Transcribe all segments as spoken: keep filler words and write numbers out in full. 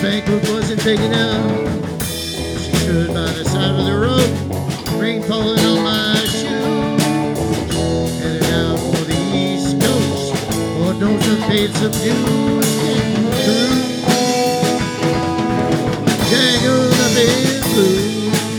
banquet wasn't big enough. She stood by the side of the road, rain falling on my shoes. Headed out for the East Coast, Lord knows I paid some dues. Getting through, tangled up in blue.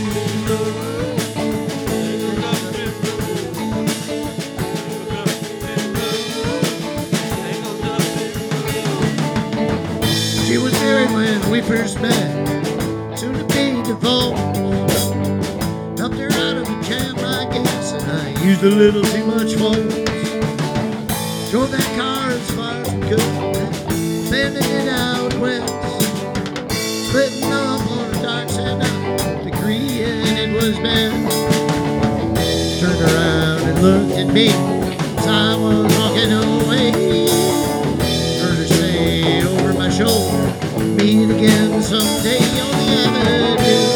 She was married when we first met, soon to be divorced. Helped her out of a jam, I guess, and I used a little too much force. Drove that car as far as we could, bending it out west, splitting up on a dark side night, degree, and it was best. Turned around and looked at me as I was walking away. Heard her say over my shoulder, meet again someday on the avenue.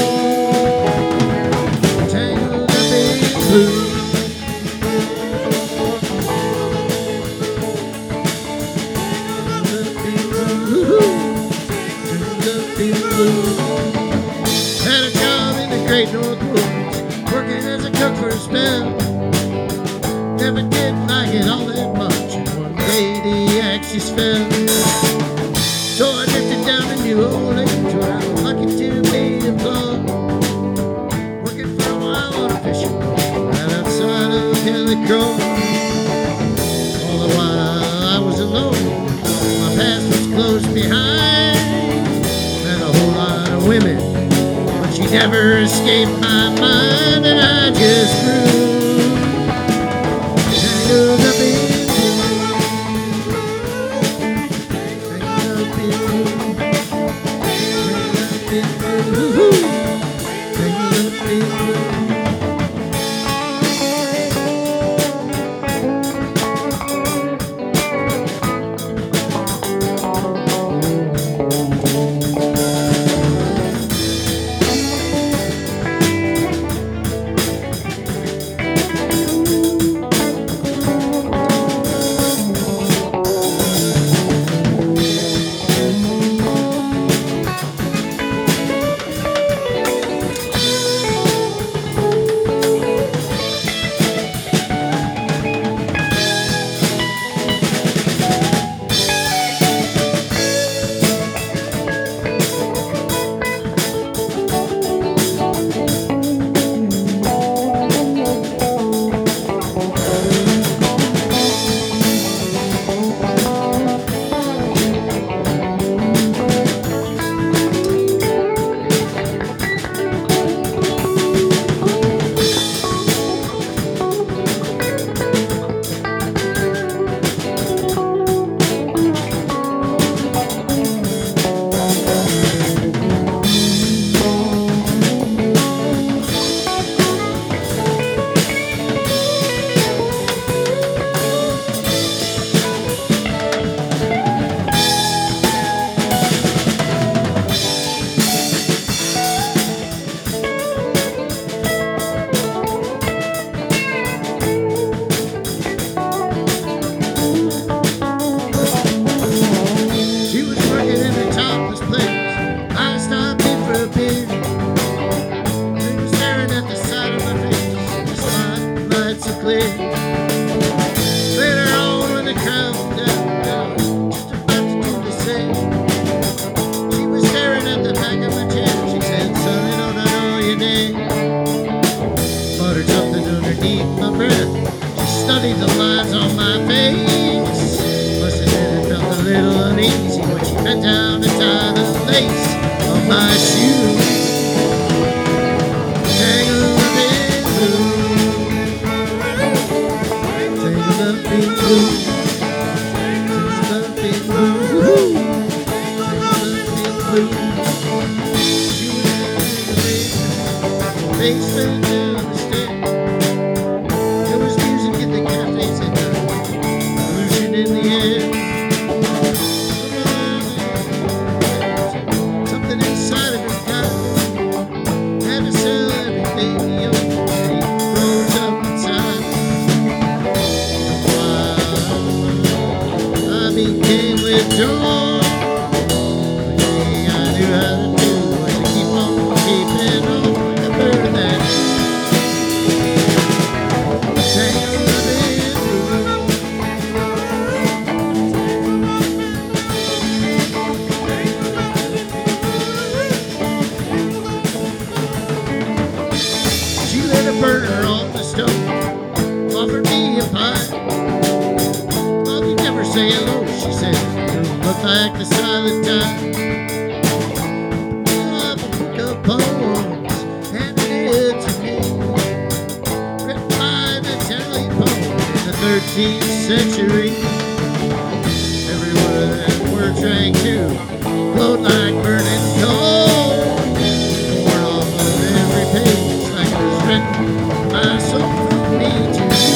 Tangled up in blue. Had a job in the Great North Woods, working as a cook for a spell. Never did like it all that much, and one day the axis fell. So I drifted down to New Orleans, where I was lucky to be employed, working for a while on a fishing boat right outside of Helicrow. All the while I was alone, my past was close behind. Met a whole lot of women, but she never escaped my mind, and I just grew tangled up in later on when the crowd down, I was just about to do the same. She was staring at the back of my chair. She said, son, I don't know your name. Muttered something underneath my breath. She studied the lines on my face. Must admit it felt a little uneasy when she bent down to tie the lace on my shoe. Tangled up in blue. Tangled up in blue. Tangled up in blue. Tangled up in blue. She was in the basement, basement down the stairs. There was music in the cafes at night, pollution in the air. Something inside of her got had to sell everything he owned, and he froze up inside. While I became withdrawn, the day burner on the stove, offered me a pie. Well, you never say hello, she said, you look like the silent time. Up a book of poems, handed it to me, written by an Italian poet in the thirteenth century. Every word of that word rang too, glowed like burning coal. Poured off of every page like it was written by soul from me to you.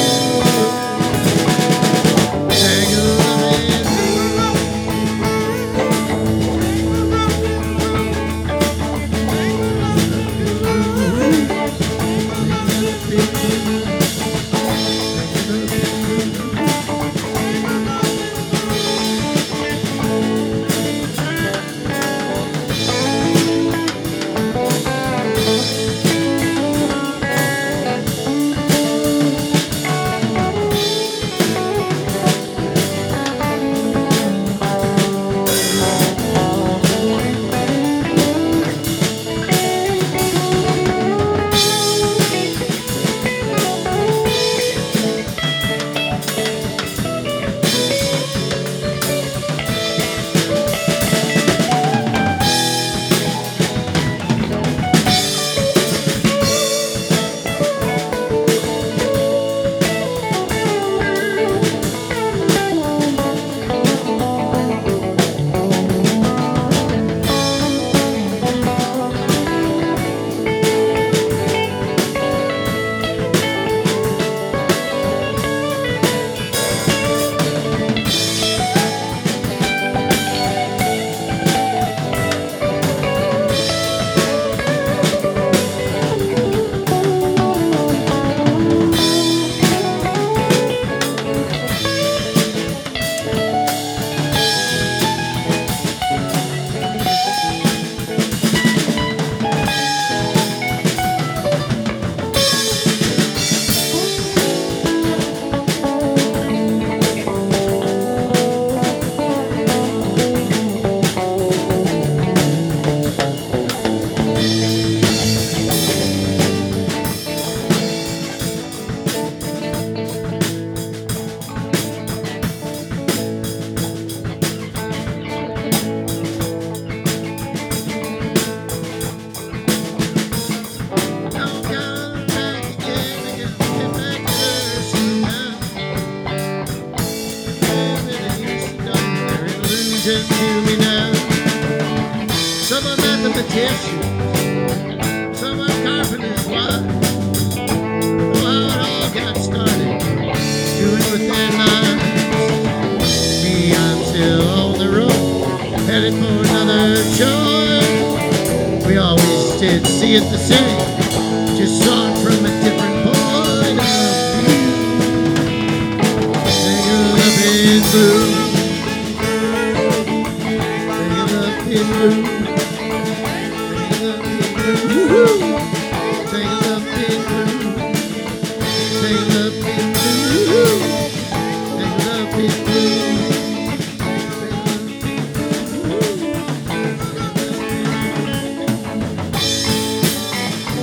Tangled up in to me now. Some are mathematicians, some are carpenters' wives. Oh, how it all got started, doing with their lives. Me, I'm still on the road, headed for another joy. We always did see it the same, just saw it from a different point of view. Tangled up in blue. In blue, tangled up in blue, tangled up in blue, tangled up in blue, tangled up in blue.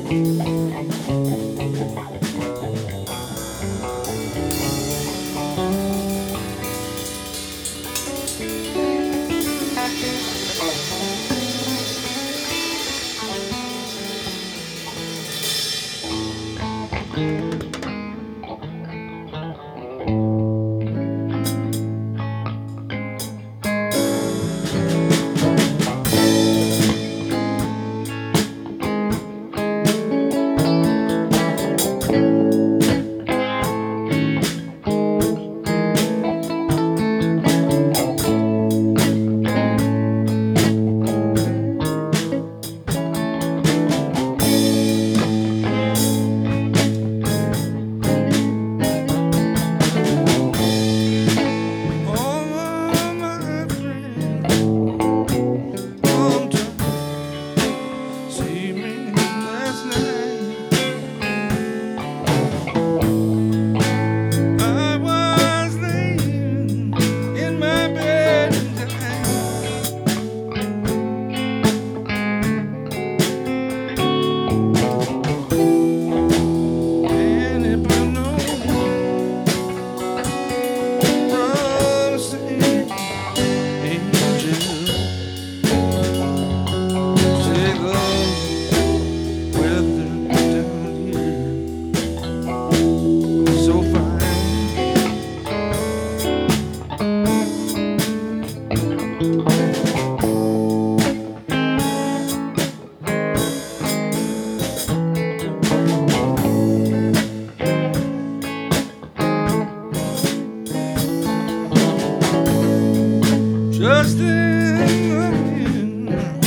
Just in the wind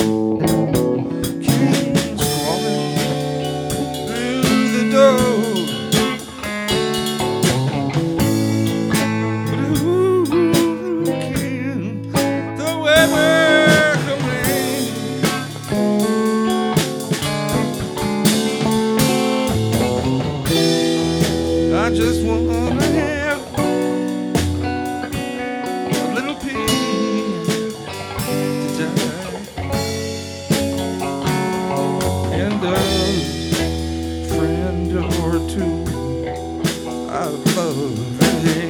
came crawling through the door. But who can the weather complain? I just wanna have a little peace to die, and a friend or two I love, yeah.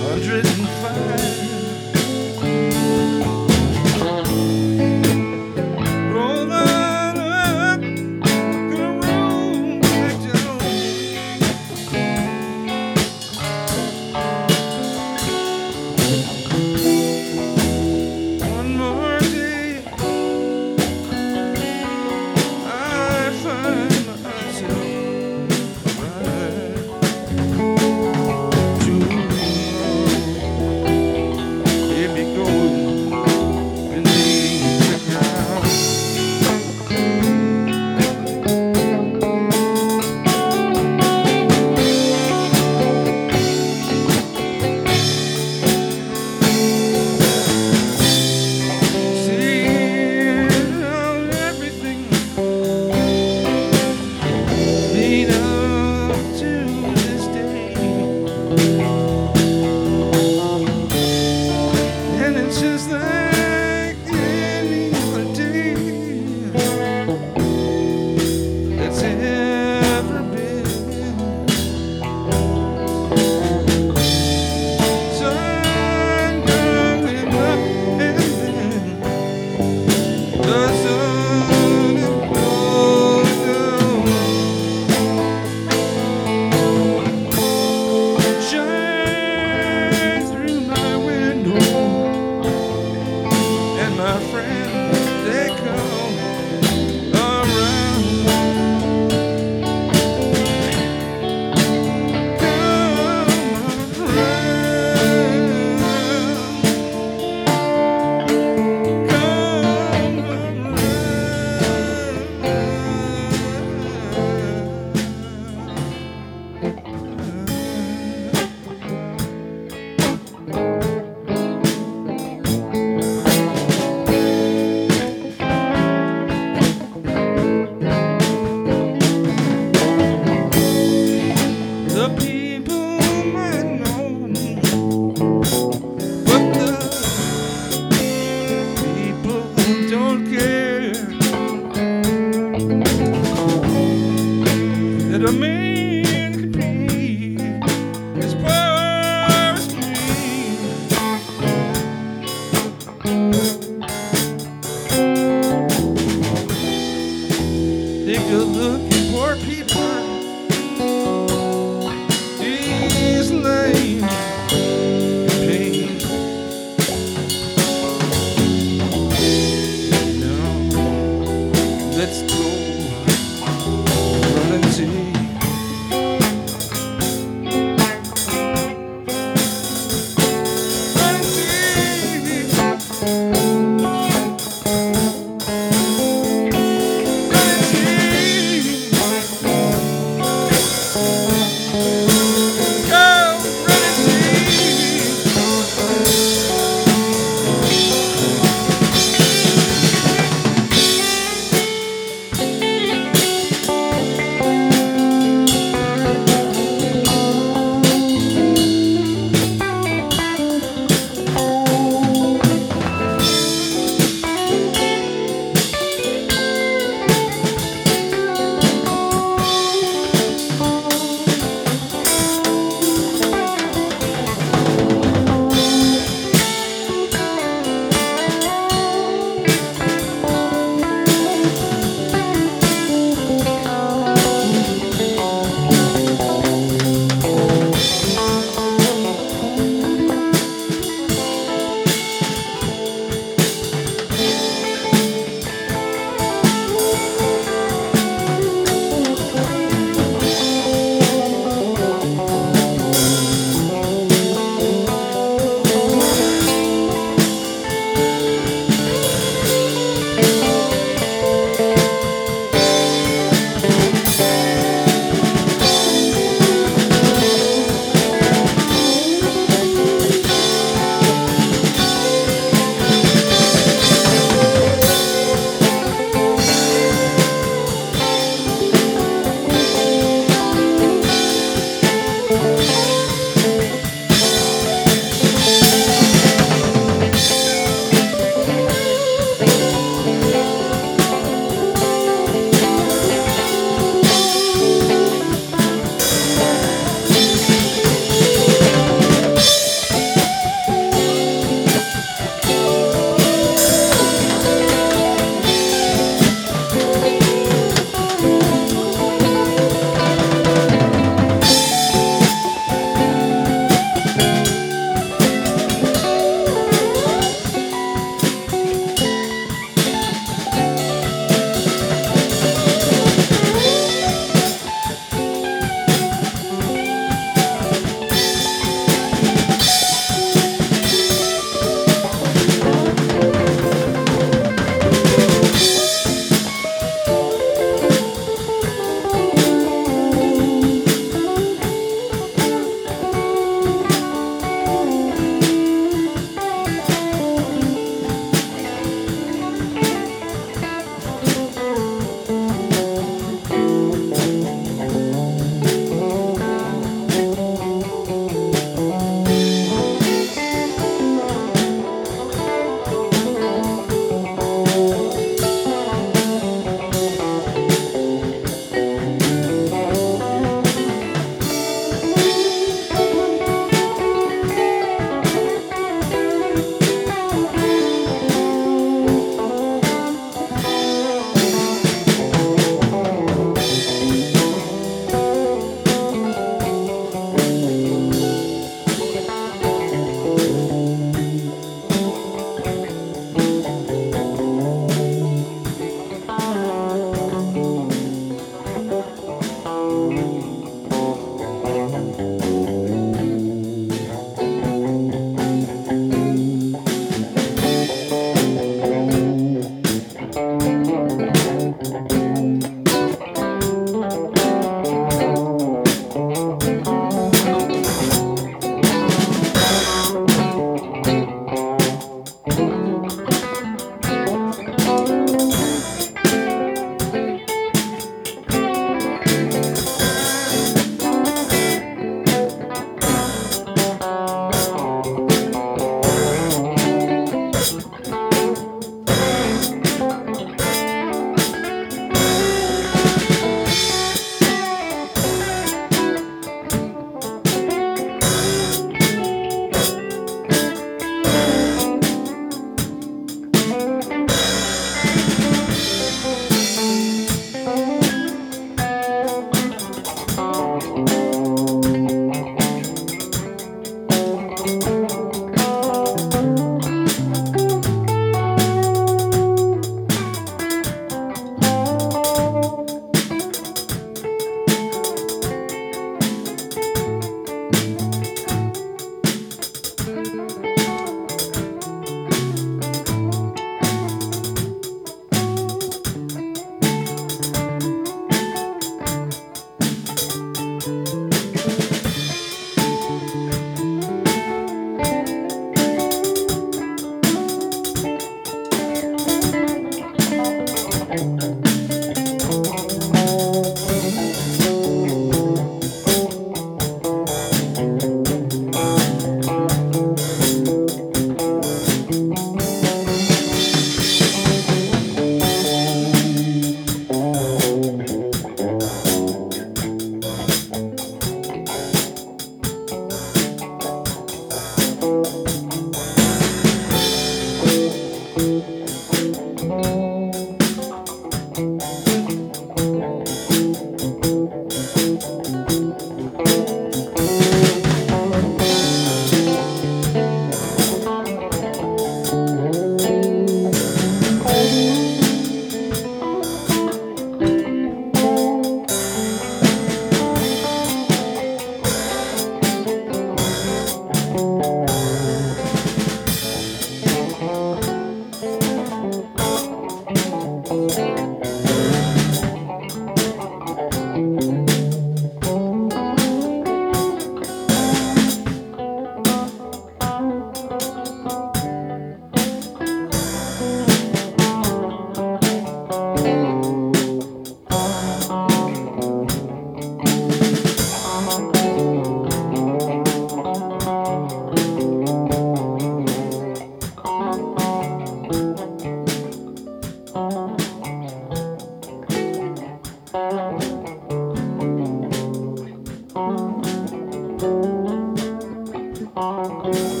Thank you.